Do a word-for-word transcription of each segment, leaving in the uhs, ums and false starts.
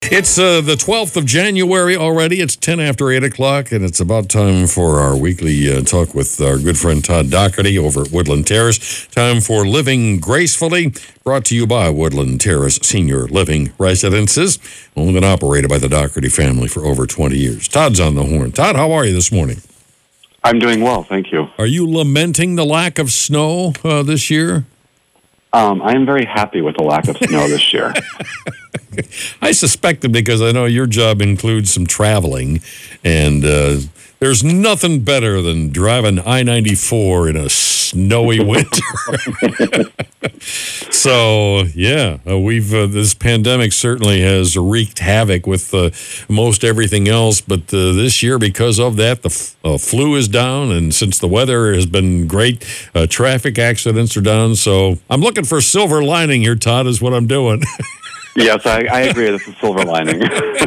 It's uh, the twelfth of January already. It's ten after eight o'clock, and it's about time for our weekly uh, talk with our good friend Todd Doherty over at Woodland Terrace. Time for Living Gracefully, brought to you by Woodland Terrace Senior Living Residences, owned and operated by the Doherty family for over twenty years. Todd's on the horn. Todd, how are you this morning? I'm doing well, thank you. Are you lamenting the lack of snow uh, this year? Um, I am very happy with the lack of snow this year. I suspected because I know your job includes some traveling, and uh, there's nothing better than driving I ninety-four in a snowy winter. So, yeah, uh, we've uh, this pandemic certainly has wreaked havoc with uh, most everything else, but uh, this year, because of that, the f- uh, flu is down, and since the weather has been great, uh, traffic accidents are down. So I'm looking for a silver lining here, Todd, is what I'm doing. Yes, I, I agree. This is silver lining.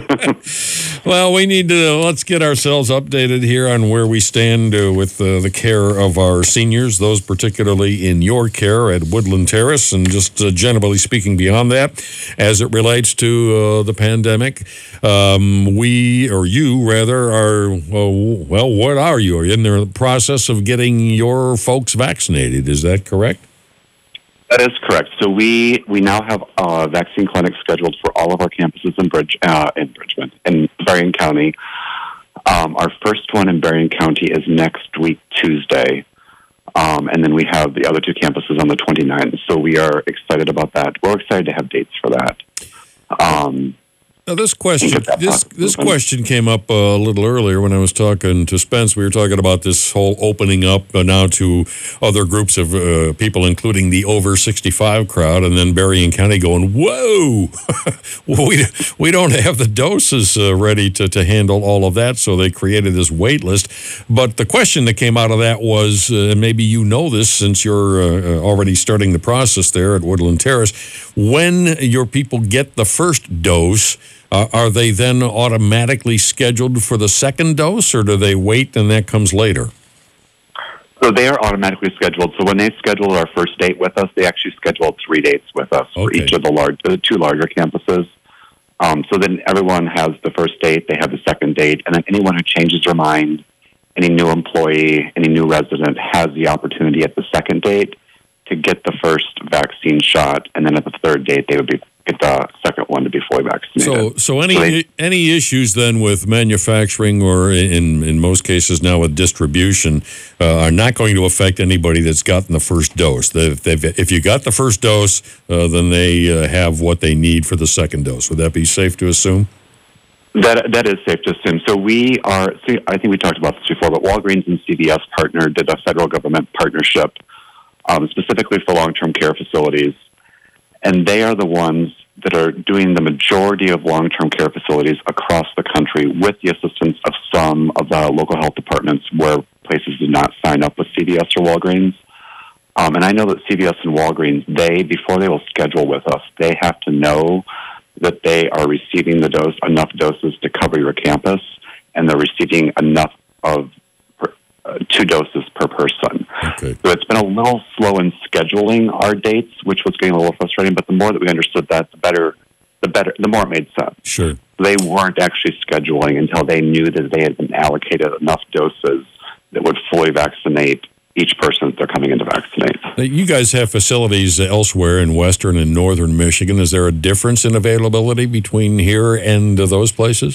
Well, we need to, let's get ourselves updated here on where we stand uh, with uh, the care of our seniors, those particularly in your care at Woodland Terrace, and just uh, generally speaking beyond that, as it relates to uh, the pandemic. Um, we, or you rather, are, uh, well, what are you? Are you in the process of getting your folks vaccinated? Is that correct? That is correct. So we, we now have a vaccine clinic scheduled for all of our campuses in Bridge uh, in Bridgman, in Berrien County. Um, our first one in Berrien County is next week, Tuesday. Um, and then we have the other two campuses on the twenty-ninth. So we are excited about that. We're excited to have dates for that. Um, Now, this question this this question came up a little earlier when I was talking to Spence. We were talking about this whole opening up uh, now to other groups of uh, people, including the over sixty-five crowd, and then Berrien County going, whoa, we, we don't have the doses uh, ready to, to handle all of that, so they created this wait list. But the question that came out of that was, uh, maybe you know this since you're uh, already starting the process there at Woodland Terrace, when your people get the first dose, Uh, are they then automatically scheduled for the second dose, or do they wait and that comes later? So they are automatically scheduled. So when they scheduled our first date with us, they actually scheduled three dates with us for Okay. each of the large, the two larger campuses. Um, so then everyone has the first date, they have the second date, and then anyone who changes their mind, any new employee, any new resident has the opportunity at the second date to get the first vaccine shot, and then at the third date they would be get the second one to be fully vaccinated. So, so any so they, any issues then with manufacturing, or in in most cases now with distribution, uh, are not going to affect anybody that's gotten the first dose. They've, they've, if you got the first dose, uh, then they uh, have what they need for the second dose. Would that be safe to assume? That that is safe to assume. So we are. See, I think we talked about this before, but Walgreens and C V S partnered, did a federal government partnership um, specifically for long-term care facilities. And they are the ones that are doing the majority of long-term care facilities across the country with the assistance of some of the local health departments where places did not sign up with C V S or Walgreens. Um, and I know that C V S and Walgreens, they, before they will schedule with us, they have to know that they are receiving the dose, enough doses to cover your campus, and they're receiving enough of Uh, two doses per person. Okay. So it's been a little slow in scheduling our dates, which was getting a little frustrating, but the more that we understood that, the better, the better, the more it made sense. Sure. They weren't actually scheduling until they knew that they had been allocated enough doses that would fully vaccinate each person that they're coming in to vaccinate. Now, you guys have facilities elsewhere in western and northern Michigan. Is there a difference in availability between here and uh, those places?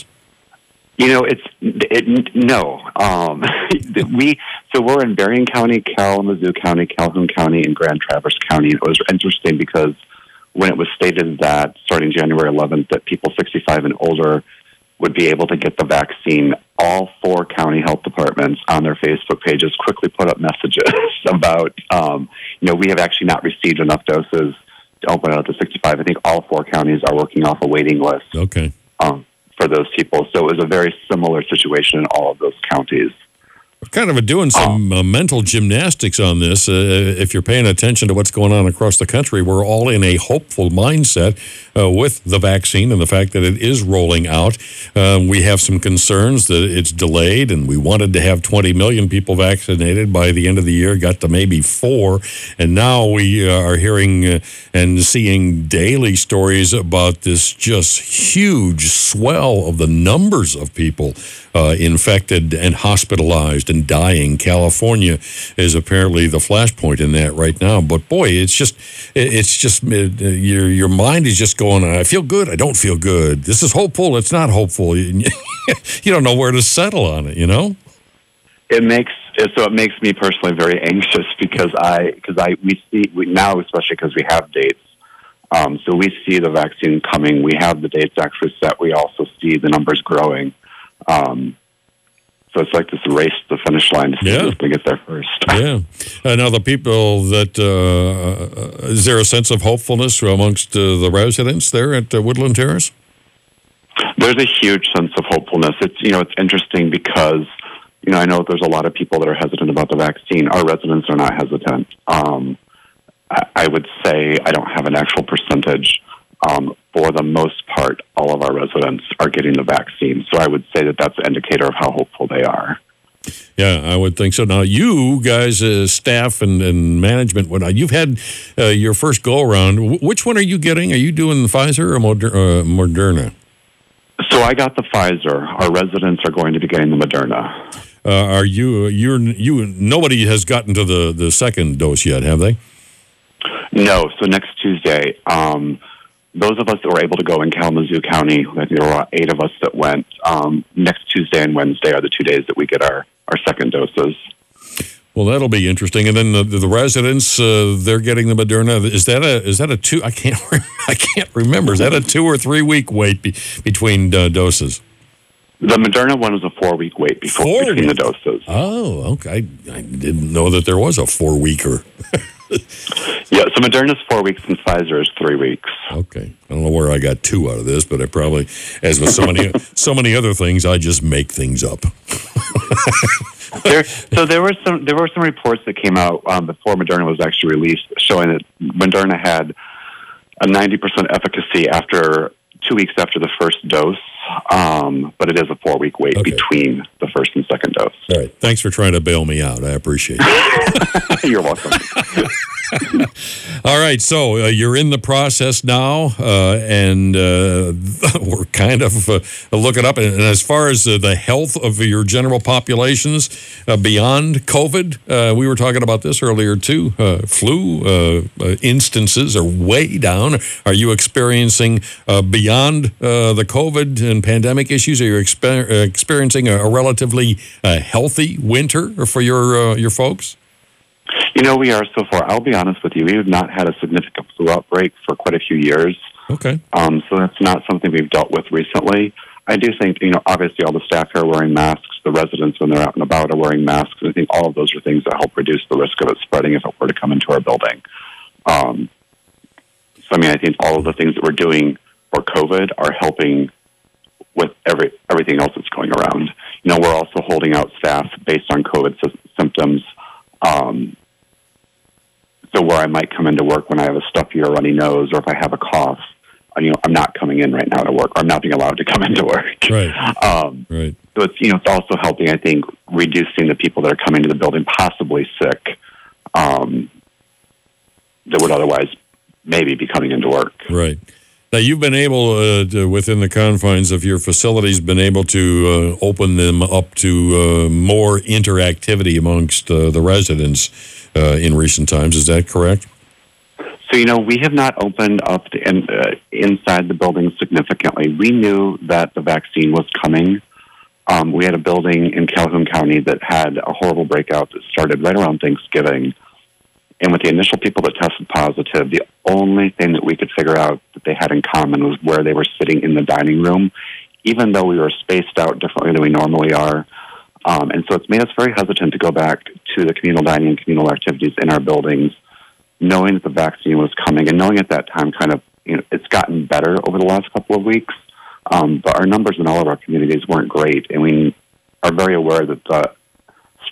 You know, it's it, no. Um, we so we're in Berrien County, Kalamazoo County, Calhoun County, and Grand Traverse County. It was interesting because when it was stated that starting January eleventh that people sixty-five and older would be able to get the vaccine, all four county health departments on their Facebook pages quickly put up messages about, um, you know, we have actually not received enough doses to open it up to sixty-five. I think all four counties are working off a waiting list. Okay. Um, for those people. So it was a very similar situation in all of those counties. kind of doing some uh, mental gymnastics on this. Uh, if you're paying attention to what's going on across the country, we're all in a hopeful mindset uh, with the vaccine and the fact that it is rolling out. Uh, we have some concerns that it's delayed, and we wanted to have twenty million people vaccinated by the end of the year, got to maybe four, and now we uh, are hearing uh, and seeing daily stories about this just huge swell of the numbers of people uh, infected and hospitalized and dying. California is apparently the flashpoint in that right now. But boy, it's just, it's just your your mind is just going, I feel good, I don't feel good. This is hopeful, it's not hopeful. You don't know where to settle on it, you know? It makes so it makes me personally very anxious because I because I we see we, now especially because we have dates. Um, so we see the vaccine coming. We have the dates actually set. We also see the numbers growing. Um, so it's like this race to the finish line to see yeah. who's going to get there first. Yeah. Uh, now the people that uh, is there a sense of hopefulness amongst uh, the residents there at uh, Woodland Terrace? There's a huge sense of hopefulness. It's you know it's interesting because. You know, I know there's a lot of people that are hesitant about the vaccine. Our residents are not hesitant. Um, I, I would say I don't have an actual percentage. Um, for the most part, all of our residents are getting the vaccine. So I would say that that's an indicator of how hopeful they are. Yeah, I would think so. Now, you guys, uh, staff and, and management, whatnot, you've had uh, your first go-around. W- which one are you getting? Are you doing Pfizer or Moder- uh, Moderna? So I got the Pfizer. Our residents are going to be getting the Moderna. Uh, are you, you're, you, nobody has gotten to the, the second dose yet, have they? No. So next Tuesday, um, those of us that were able to go in Kalamazoo County, I think there were eight of us that went, um, next Tuesday and Wednesday are the two days that we get our, our second doses. Well, that'll be interesting. And then the, the residents, uh, they're getting the Moderna. Is that a, is that a two, I can't, I can't remember. Is that a two or three week wait be, between uh, doses? The Moderna one was a four-week wait before four between week. the doses. Oh, okay. I didn't know that there was a four-weeker. Yeah, so Moderna's four weeks and Pfizer is three weeks. Okay. I don't know where I got two out of this, but I probably, as with so many so many other things, I just make things up. there, so there were some there were some reports that came out um, before Moderna was actually released showing that Moderna had a ninety percent efficacy after two weeks after the first dose. Um, but it is a four-week wait okay. between the first and second dose. All right. Thanks for trying to bail me out. I appreciate it. You're welcome. All right. So uh, you're in the process now, uh, and uh, we're kind of uh, looking up. And as far as uh, the health of your general populations uh, beyond COVID, uh, we were talking about this earlier too. Uh, flu uh, uh, instances are way down. Are you experiencing uh, beyond uh, the COVID and pandemic issues? Are you exper- uh, experiencing a, a relatively uh, healthy winter for your uh, your folks? You know, we are so far. I'll be honest with you. We have not had a significant flu outbreak for quite a few years. Okay. Um, so that's not something we've dealt with recently. I do think, you know, obviously all the staff here are wearing masks. The residents, when they're out and about, are wearing masks. I think all of those are things that help reduce the risk of it spreading if it were to come into our building. Um, so, I mean, I think all of the things that we're doing for COVID are helping with every everything else that's going around. You know, we're also holding out staff based on COVID sy- symptoms. Um, so where I might come into work when I have a stuffy or runny nose, or if I have a cough, you know, I'm not coming in right now to work, or I'm not being allowed to come into work. Right. Um, right. So it's, you know, it's also helping, I think, reducing the people that are coming to the building possibly sick, um, that would otherwise maybe be coming into work. Right. Now, you've been able, uh, to, within the confines of your facilities, been able to uh, open them up to uh, more interactivity amongst uh, the residents uh, in recent times. Is that correct? So, you know, we have not opened up the in, uh, inside the building significantly. We knew that the vaccine was coming. Um, we had a building in Calhoun County that had a horrible breakout that started right around Thanksgiving. And with the initial people that tested positive, the only thing that we could figure out that they had in common was where they were sitting in the dining room, even though we were spaced out differently than we normally are. Um, and so it's made us very hesitant to go back to the communal dining and communal activities in our buildings, knowing that the vaccine was coming and knowing at that time kind of, you know, it's gotten better over the last couple of weeks. Um, but our numbers in all of our communities weren't great. And we are very aware that the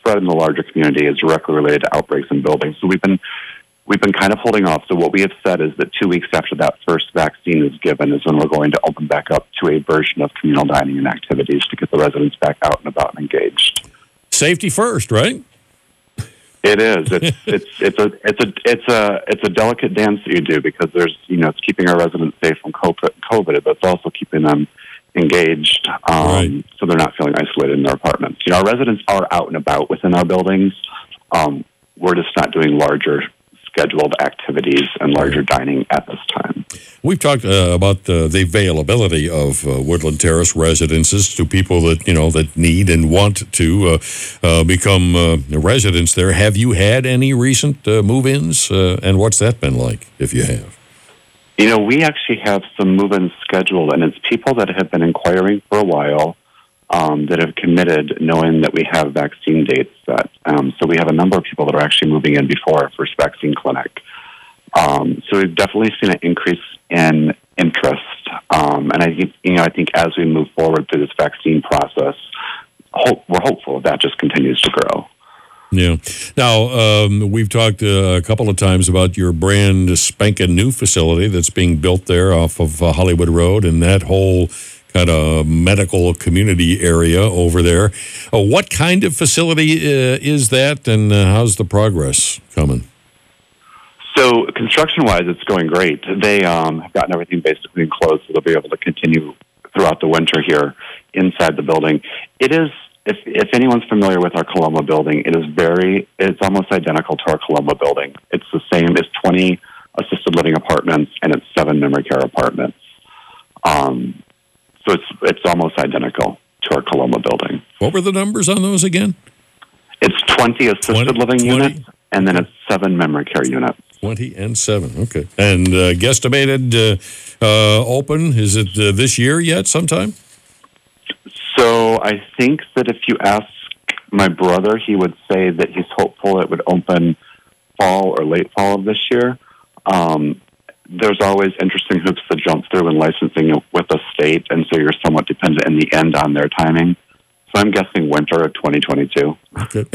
spread in the larger community is directly related to outbreaks in buildings. So we've been we've been kind of holding off. So what we have said is that two weeks after that first vaccine is given is when we're going to open back up to a version of communal dining and activities to get the residents back out and about and engaged. Safety first, right? It is. It's it's it's a it's a it's a it's a delicate dance that you do, because there's you know it's keeping our residents safe from COVID, but it's also keeping them engaged, um, right. so they're not feeling isolated in their apartments. You know, our residents are out and about within our buildings. Um, we're just not doing larger scheduled activities and larger dining at this time. We've talked uh, about uh, the availability of uh, Woodland Terrace residences to people that, you know, that need and want to uh, uh, become uh, residents there. Have you had any recent uh, move-ins, uh, and what's that been like, if you have? You know, we actually have some move-ins scheduled, and it's people that have been inquiring for a while, um, that have committed knowing that we have vaccine dates set. Um, so we have a number of people that are actually moving in before our first vaccine clinic. Um, so we've definitely seen an increase in interest. Um, and I think, you know, I think as we move forward through this vaccine process, hope, we're hopeful that just continues to grow. Yeah. Now, um, we've talked uh, a couple of times about your brand spanking new facility that's being built there off of uh, Hollywood Road, and that whole kind of medical community area over there. Uh, what kind of facility uh, is that, and uh, how's the progress coming? So construction-wise, it's going great. They um, have gotten everything basically enclosed, so they'll be able to continue throughout the winter here inside the building. It is, if, if anyone's familiar with our Coloma building, it is very, it's almost identical to our Coloma building. It's the same. It's twenty assisted living apartments, and it's seven memory care apartments. Um, so it's it's almost identical to our Coloma building. What were the numbers on those again? It's twenty assisted twenty, living twenty units, and then it's seven memory care units. twenty and seven, okay. And uh, guesstimated uh, uh, open, is it uh, this year yet sometime? So I think that if you ask my brother, he would say that he's hopeful it would open fall or late fall of this year. Um, there's always interesting hoops to jump through in licensing with the state, and so you're somewhat dependent in the end on their timing. So I'm guessing winter of twenty twenty-two. Okay.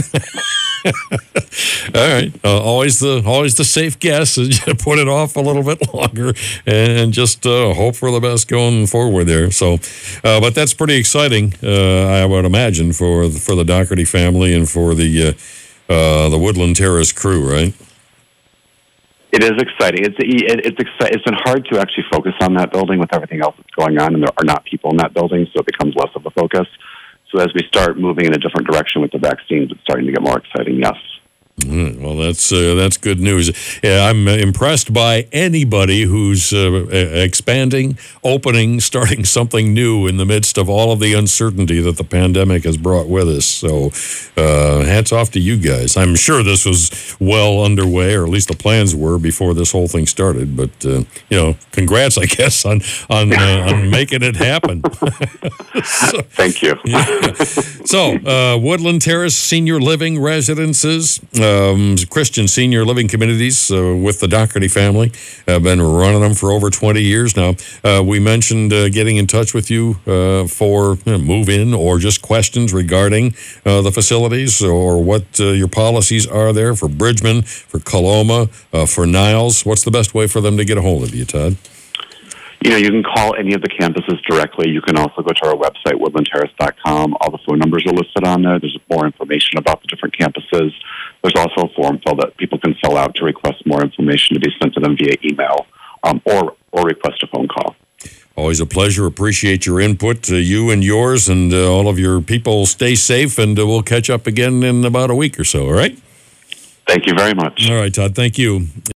All right. Uh, always the always the safe guess is you put it off a little bit longer and just uh, hope for the best going forward there. So, uh, but that's pretty exciting, uh, I would imagine, for for the Doherty family and for the uh, uh, the Woodland Terrace crew, right? It is exciting. It's it, it's exci- It's been hard to actually focus on that building with everything else that's going on, and there are not people in that building, so it becomes less of a focus. So as we start moving in a different direction with the vaccines, it's starting to get more exciting, yes. Mm, well, that's uh, that's good news. Yeah, I'm impressed by anybody who's uh, expanding, opening, starting something new in the midst of all of the uncertainty that the pandemic has brought with us. So uh, hats off to you guys. I'm sure this was well underway, or at least the plans were before this whole thing started. But, uh, you know, congrats, I guess, on, on, uh, on making it happen. so, Thank you. Yeah. So, uh, Woodland Terrace Senior Living Residences, Um, Christian senior living communities uh, with the Doherty family. Have been running them for over twenty years now. Uh, we mentioned uh, getting in touch with you uh, for you know, move-in or just questions regarding uh, the facilities or what uh, your policies are there for Bridgman, for Coloma, uh, for Niles. What's the best way for them to get a hold of you, Todd? You know, you can call any of the campuses directly. You can also go to our website, woodland terrace dot com. All the phone numbers are listed on there. There's more information about the different campuses. There's also a form fill that people can fill out to request more information to be sent to them via email um, or, or request a phone call. Always a pleasure. Appreciate your input, uh, you and yours, and uh, all of your people. Stay safe, and uh, we'll catch up again in about a week or so, all right? Thank you very much. All right, Todd. Thank you.